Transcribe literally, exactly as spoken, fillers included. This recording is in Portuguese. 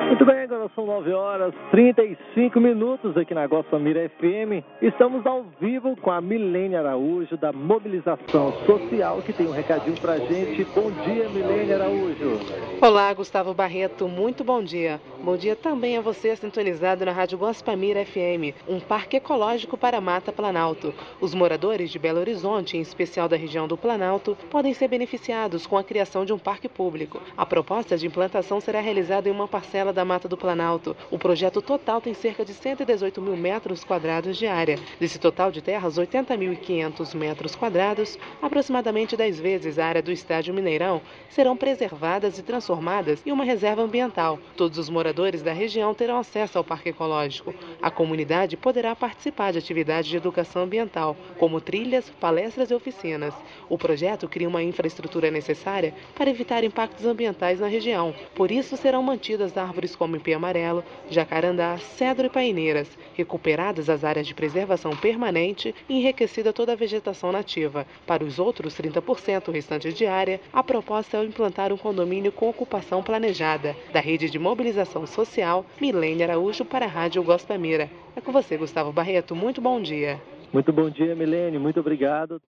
Muito bem, agora são nove horas e trinta e cinco minutos aqui na Guaçamira F M. Estamos ao vivo com a Milene Araújo, da Mobilização Social, que tem um recadinho pra gente. Bom dia, Milene Araújo. Olá, Gustavo Barreto, muito bom dia. Bom dia também a você sintonizado na Rádio Guaçamira F M, um parque ecológico para a Mata Planalto. Os moradores de Belo Horizonte, em especial da região do Planalto, podem ser beneficiados com a criação de um parque público. A proposta de implantação será realizada em uma parcela da Mata do Planalto. O projeto total tem cerca de cento e dezoito mil metros quadrados de área. Desse total de terras, oitenta mil e quinhentos metros quadrados, aproximadamente dez vezes a área do estádio Mineirão, serão preservadas e transformadas em uma reserva ambiental. Todos os moradores da região terão acesso ao parque ecológico. A comunidade poderá participar de atividades de educação ambiental, como trilhas, palestras e oficinas. O projeto cria uma infraestrutura necessária para evitar impactos ambientais na região. Por isso, serão mantidas árvores como ipê amarelo, jacarandá, cedro e paineiras, recuperadas as áreas de preservação permanente e enriquecida toda a vegetação nativa. Para os outros trinta por cento restantes de área, a proposta é implantar um condomínio com ocupação planejada. Da Rede de Mobilização Social, Milene Araújo para a Rádio Guaçamira. É com você, Gustavo Barreto. Muito bom dia. Muito bom dia, Milene. Muito obrigado.